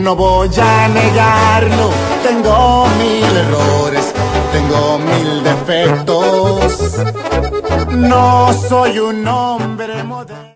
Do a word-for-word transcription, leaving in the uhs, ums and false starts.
No voy a negarlo, tengo mil errores, tengo mil defectos. No soy un hombre moderno.